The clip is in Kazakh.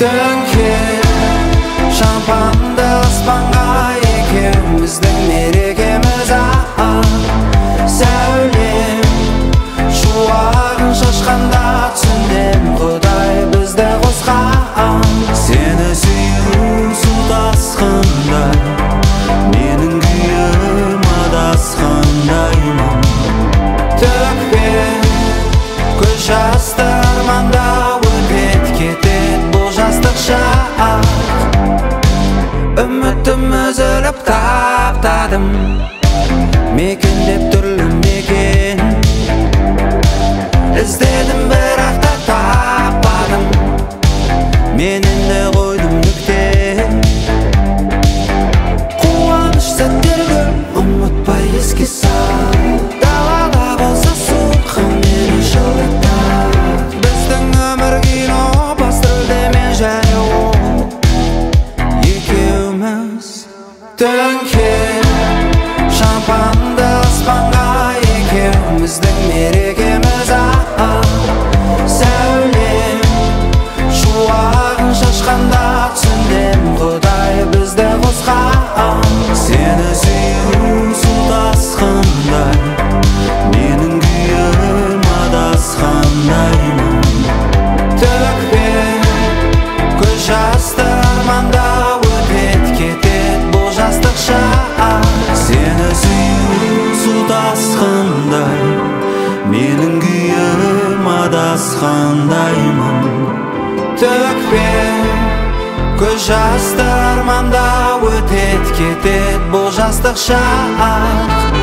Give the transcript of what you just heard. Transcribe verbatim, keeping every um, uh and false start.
Dönker şampanды аспанға екеуміздің мерекеміз ақ сәулем шуағын шашқанда түсіндім Құдай бізді қосқан сені сүю су тасқындай менің күйім адасқандаймын төкпе көз жасты арманда өтет кетет бұл жастық шақ үмітім үзіліп таптадым мекендеп түрлі мекен іздедім бірақ та таппадым мен енді қойдым нүкте қуаныш сәттерге ұмытпай еске сал далада болса суық мені жылытар біздің өмір кино басрөлде мен және ол екеуміз Dönker şampanды аспанға екеуміздің мерекеміз ақ сәулем шуағын шашқанда түсіндім Құдай бізді қосқан сені сүю су тасқындай менің күйім адасқандаймын төкпе көз жасты арманда өтет кетет бұл жастық шақ сені сүю су тасқындай менің күйім адасқандаймын төкпе көз жасты арманда өтет кетет бұл жастық шақ